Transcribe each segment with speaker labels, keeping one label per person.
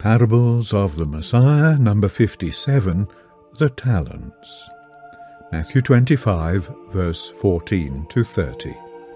Speaker 1: Parables of the Messiah, number 57, The Talents. Matthew 25, verse 14 to 30.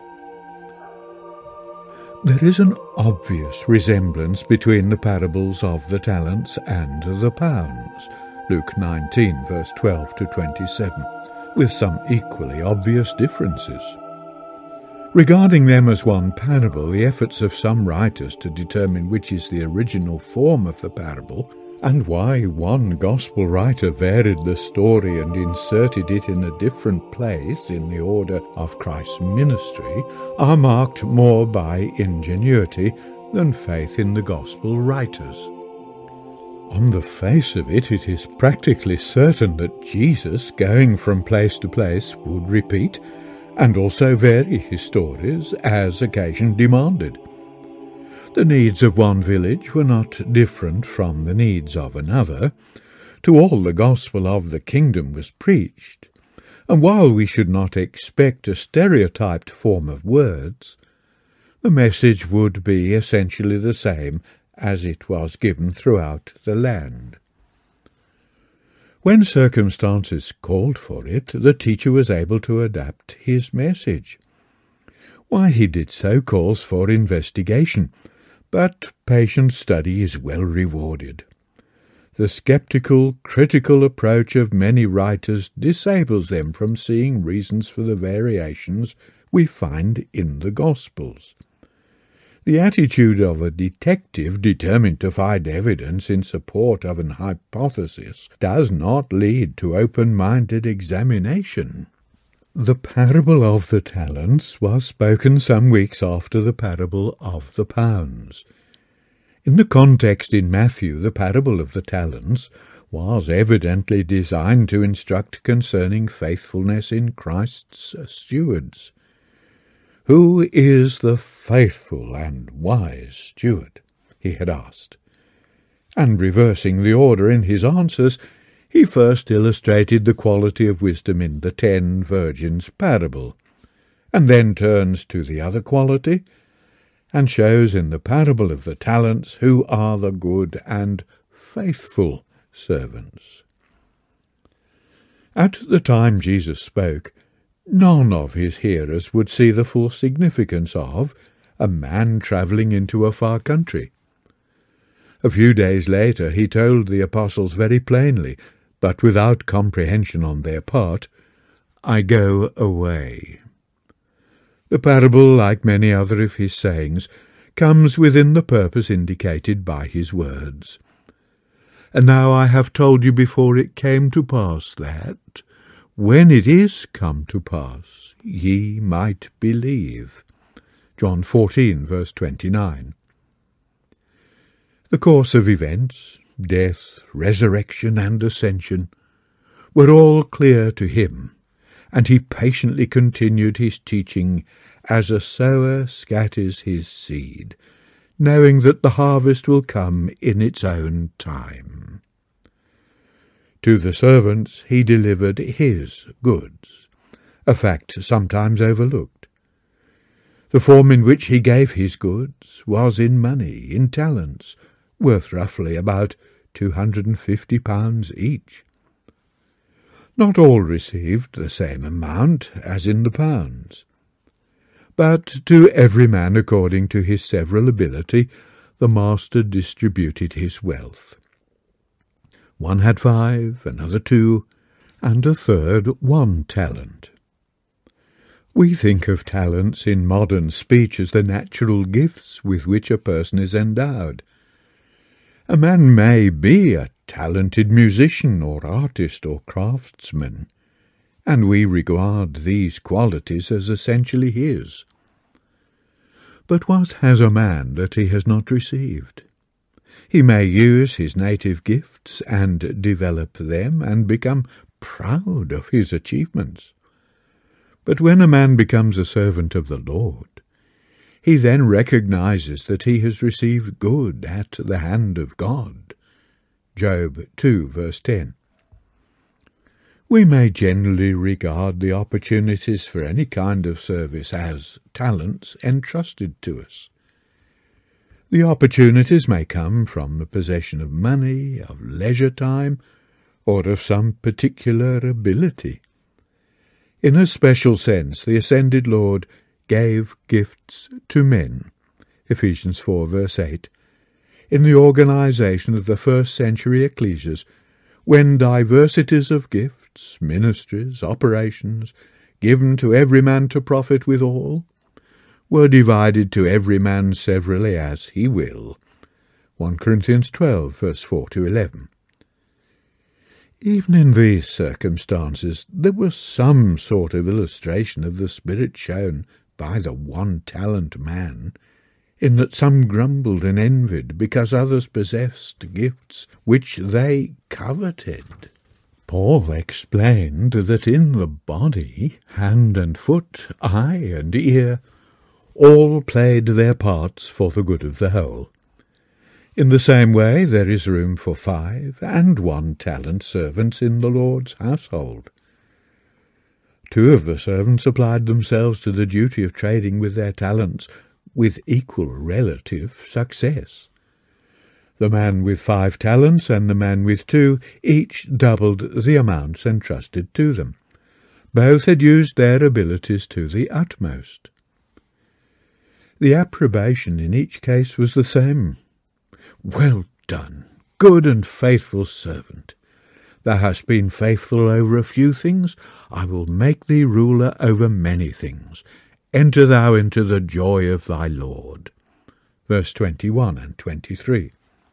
Speaker 1: There is an obvious resemblance between the parables of the talents and the pounds, Luke 19, verse 12 to 27, with some equally obvious differences. Regarding them as one parable, the efforts of some writers to determine which is the original form of the parable, and why one gospel writer varied the story and inserted it in a different place in the order of Christ's ministry, are marked more by ingenuity than faith in the gospel writers. On the face of it, it is practically certain that Jesus, going from place to place, would repeat and also vary his stories as occasion demanded. The needs of one village were not different from the needs of another. To all the gospel of the kingdom was preached, and while we should not expect a stereotyped form of words, the message would be essentially the same as it was given throughout the land. When circumstances called for it, the teacher was able to adapt his message. Why he did so calls for investigation, but patient study is well rewarded. The skeptical, critical approach of many writers disables them from seeing reasons for the variations we find in the Gospels. The attitude of a detective determined to find evidence in support of an hypothesis does not lead to open-minded examination. The parable of the talents was spoken some weeks after the parable of the pounds. In the context in Matthew, the parable of the talents was evidently designed to instruct concerning faithfulness in Christ's stewards. "Who is the faithful and wise steward?" he had asked. And reversing the order in his answers, he first illustrated the quality of wisdom in the 10 virgins parable, and then turns to the other quality, and shows in the parable of the talents who are the good and faithful servants. At the time Jesus spoke, none of his hearers would see the full significance of a man travelling into a far country. A few days later he told the apostles very plainly, but without comprehension on their part, "I go away." The parable, like many other of his sayings, comes within the purpose indicated by his words. "And now I have told you before it came to pass that, when it is come to pass, ye might believe." John 14, verse 29. The course of events, death, resurrection, and ascension, were all clear to him, and he patiently continued his teaching as a sower scatters his seed, knowing that the harvest will come in its own time. To the servants he delivered his goods, a fact sometimes overlooked. The form in which he gave his goods was in money, in talents, worth roughly about £250 each. Not all received the same amount as in the pounds, but to every man according to his several ability the master distributed his wealth. One had 5, another 2, and a third 1 talent. We think of talents in modern speech as the natural gifts with which a person is endowed. A man may be a talented musician or artist or craftsman, and we regard these qualities as essentially his. But what has a man that he has not received? He may use his native gifts and develop them and become proud of his achievements. But when a man becomes a servant of the Lord, he then recognizes that he has received good at the hand of God. Job 2, verse 10. We may generally regard the opportunities for any kind of service as talents entrusted to us. The opportunities may come from the possession of money, of leisure time, or of some particular ability. In a special sense, the ascended Lord gave gifts to men, Ephesians 4 verse 8, in the organization of the first-century ecclesias, when diversities of gifts, ministries, operations, given to every man to profit withal, were divided to every man severally as he will. 1 Corinthians 12 verse 4 to 11. Even in these circumstances there was some sort of illustration of the spirit shown by the one-talent man, in that some grumbled and envied because others possessed gifts which they coveted. Paul explained that in the body, hand and foot, eye and ear, all played their parts for the good of the whole. In the same way there is room for 5 and 1 talent servants in the Lord's household. 2 of the servants applied themselves to the duty of trading with their talents with equal relative success. The man with 5 talents and the man with 2 each doubled the amounts entrusted to them. Both had used their abilities to the utmost. The approbation in each case was the same. "Well done, good and faithful servant. Thou hast been faithful over a few things, I will make thee ruler over many things. Enter thou into the joy of thy Lord." Verse 21 and 23.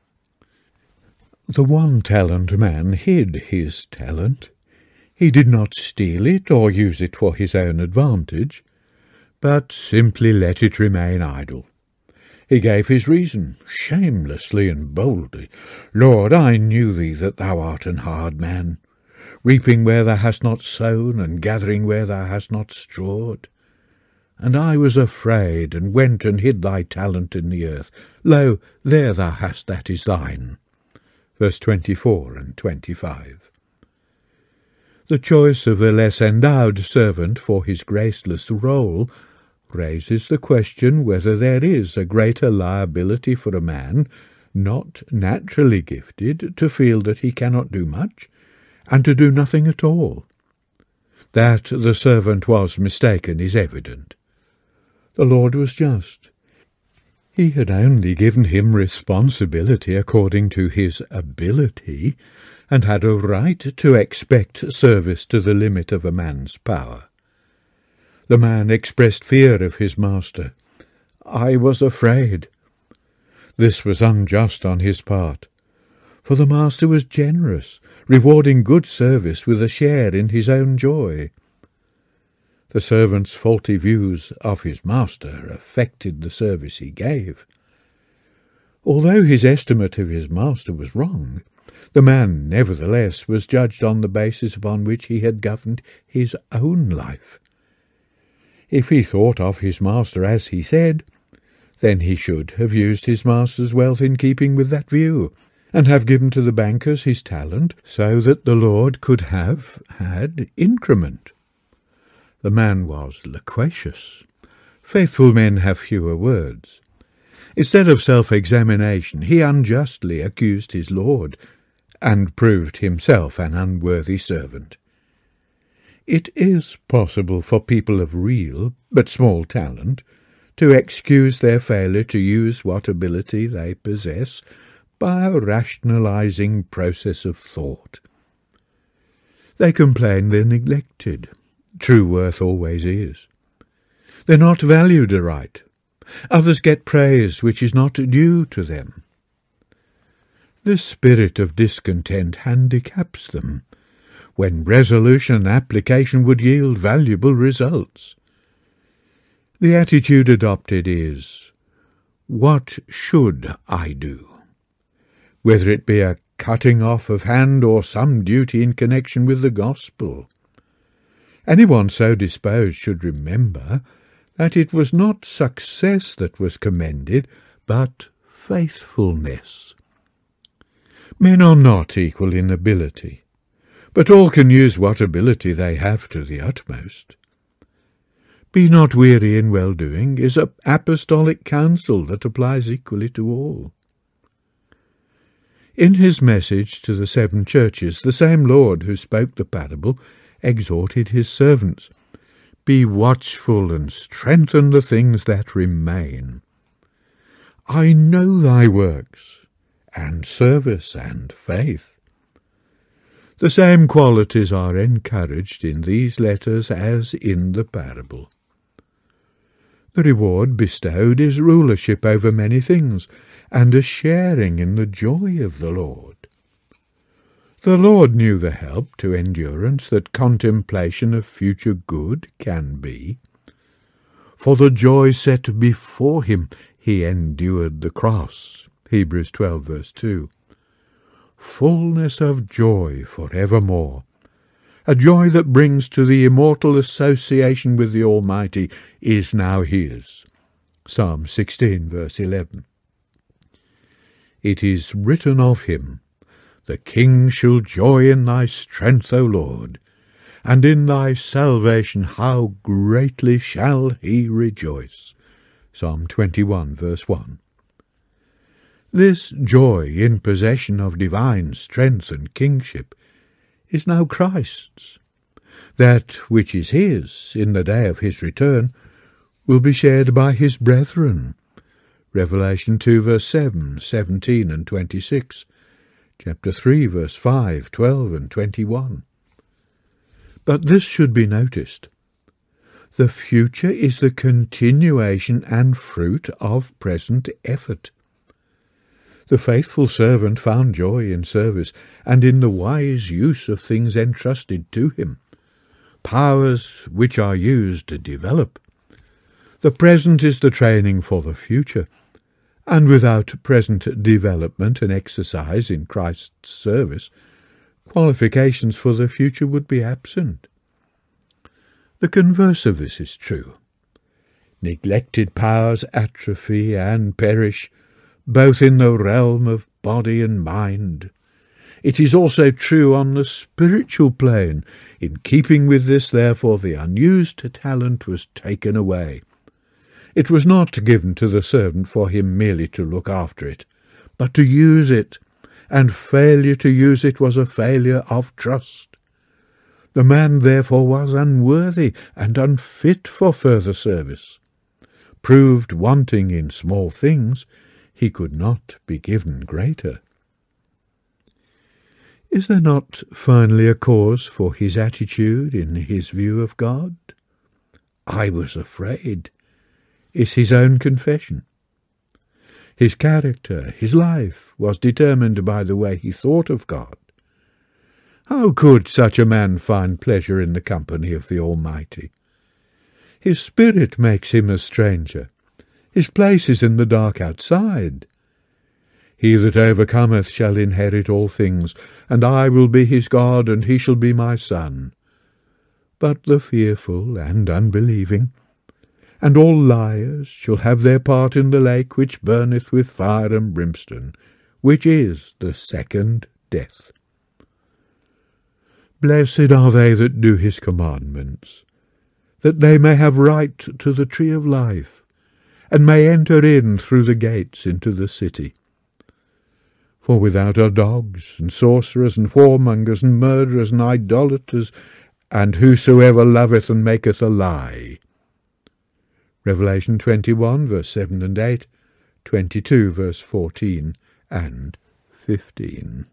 Speaker 1: The 1-talent man hid his talent. He did not steal it or use it for his own advantage, but simply let it remain idle. He gave his reason, shamelessly and boldly. "Lord, I knew thee that thou art an hard man, reaping where thou hast not sown, and gathering where thou hast not strawed. And I was afraid, and went and hid thy talent in the earth. Lo, there thou hast that is thine." Verse 24 and 25. The choice of the less endowed servant for his graceless role raises the question whether there is a greater liability for a man not naturally gifted to feel that he cannot do much, and to do nothing at all. That the servant was mistaken is evident. The Lord was just. He had only given him responsibility according to his ability, and had a right to expect service to the limit of a man's power. The man expressed fear of his master. "I was afraid." This was unjust on his part, for the master was generous, rewarding good service with a share in his own joy. The servant's faulty views of his master affected the service he gave. Although his estimate of his master was wrong, the man nevertheless was judged on the basis upon which he had governed his own life. If he thought of his master as he said, then he should have used his master's wealth in keeping with that view, and have given to the bankers his talent, so that the Lord could have had increment. The man was loquacious. Faithful men have fewer words. Instead of self-examination, he unjustly accused his Lord, and proved himself an unworthy servant. It is possible for people of real but small talent to excuse their failure to use what ability they possess by a rationalizing process of thought. They complain they're neglected. True worth always is. They're not valued aright. Others get praise which is not due to them. This spirit of discontent handicaps them, when resolution and application would yield valuable results. The attitude adopted is, "What should I do?" Whether it be a cutting off of hand or some duty in connection with the gospel. Anyone so disposed should remember that it was not success that was commended, but faithfulness. Men are not equal in ability, but all can use what ability they have to the utmost. "Be not weary in well-doing" is an apostolic counsel that applies equally to all. In his message to the 7 churches, the same Lord who spoke the parable exhorted his servants, "Be watchful and strengthen the things that remain. I know thy works, and service, and faith." The same qualities are encouraged in these letters as in the parable. The reward bestowed is rulership over many things, and a sharing in the joy of the Lord. The Lord knew the help to endurance that contemplation of future good can be. For the joy set before him, he endured the cross. Hebrews 12, verse 2. Fullness of joy for evermore. A joy that brings to the immortal association with the Almighty is now his. Psalm 16, verse 11. It is written of him, "The king shall joy in thy strength, O Lord, and in thy salvation how greatly shall he rejoice." Psalm 21, verse 1. This joy in possession of divine strength and kingship is now Christ's. That which is his in the day of his return will be shared by his brethren. Revelation 2, verse 7, 17 and 26, chapter 3, verse 5, 12 and 21. But this should be noticed. The future is the continuation and fruit of present effort. The faithful servant found joy in service and in the wise use of things entrusted to him, powers which are used to develop. The present is the training for the future, and without present development and exercise in Christ's service, qualifications for the future would be absent. The converse of this is true. Neglected powers atrophy and perish, both in the realm of body and mind. It is also true on the spiritual plane. In keeping with this, therefore, the unused talent was taken away. It was not given to the servant for him merely to look after it, but to use it, and failure to use it was a failure of trust. The man therefore was unworthy and unfit for further service. Proved wanting in small things, he could not be given greater. Is there not finally a cause for his attitude in his view of God? "I was afraid," is his own confession. His character, his life, was determined by the way he thought of God. How could such a man find pleasure in the company of the Almighty? His spirit makes him a stranger. His place is in the dark outside. "He that overcometh shall inherit all things, and I will be his God, and he shall be my son." But the fearful and unbelieving, and all liars, shall have their part in the lake which burneth with fire and brimstone, which is the second death. Blessed are they that do his commandments, that they may have right to the tree of life, and may enter in through the gates into the city. For without are dogs, and sorcerers, and whoremongers, and murderers, and idolaters, and whosoever loveth and maketh a lie. Revelation 21, verse 7 and 8, 22, verse 14 and 15.